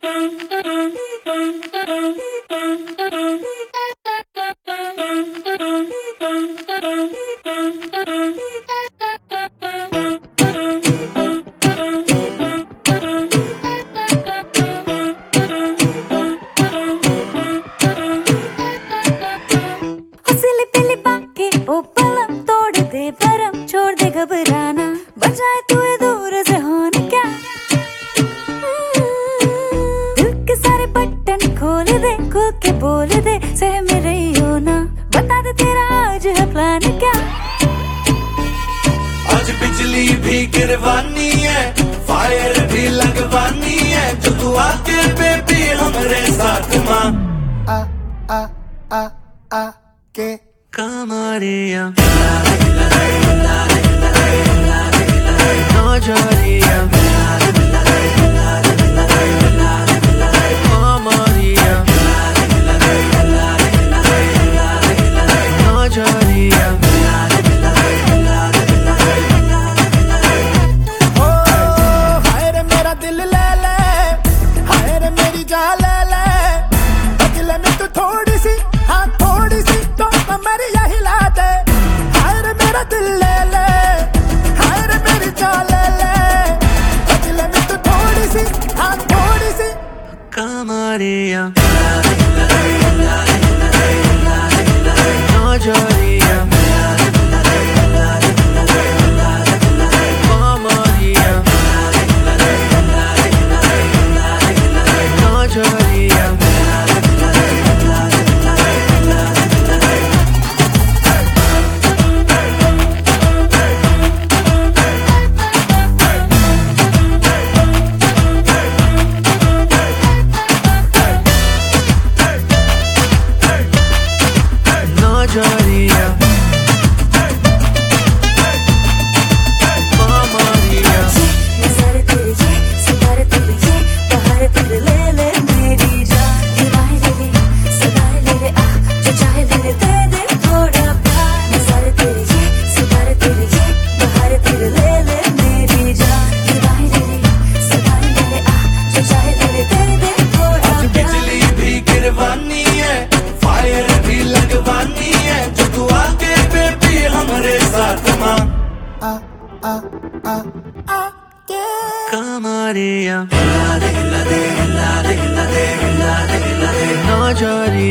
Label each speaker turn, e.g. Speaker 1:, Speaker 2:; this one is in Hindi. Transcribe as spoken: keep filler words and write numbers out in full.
Speaker 1: ओ पलम तोड़ दे भरम छोड़ दे घबराना बजाए तू दूर से होने क्या दिल के सारे बटन खोल दे खुल के बोल दे सह में रही हो ना बता दे तेरा आज है प्लान क्या।
Speaker 2: आज बिजली भी गिरवानी है फायर भी लगवानी है जो तू आके बेबी हमरे साथ माँ
Speaker 3: आ आ आ आ के
Speaker 2: Kamaria Nojaria Kamaria Nojaria
Speaker 3: Oh हाय रे मेरा दिल ले ले हाय रे मेरी जान ले ले बदले में तू थोड़ी सी हाँ थोड़ी सी तो मेरी यही ला दे हाय रे मेरा दिल ले ले हाय रे मेरी जान ले ले बदले में तू थोड़ी सी हाँ थोड़ी सी
Speaker 2: Kamaria Nojaria Kamaria Nojaria Nojaria Kamaria
Speaker 1: नज़ारे तेरे ये सितारे तेरे ये बहार तेरे ले ले मेरी जान दीवार ले ले सदाएं ले ले आ जो चाहे ले ले दे दे थोड़ा प्यार नज़ारे तेरे ये सितारे तेरे ये बहार तेरे ले ले मेरी जान दीवार ले ले सदाएं ले ले आ जो चाहे ले ले दे दे थोड़ा
Speaker 2: आज बिजली भी गिरवानी है फायर भी लगवानी है जो तू आके बेबी हमरे साथ माँ
Speaker 3: आ आ आ आ के
Speaker 2: Kamaria Nojaria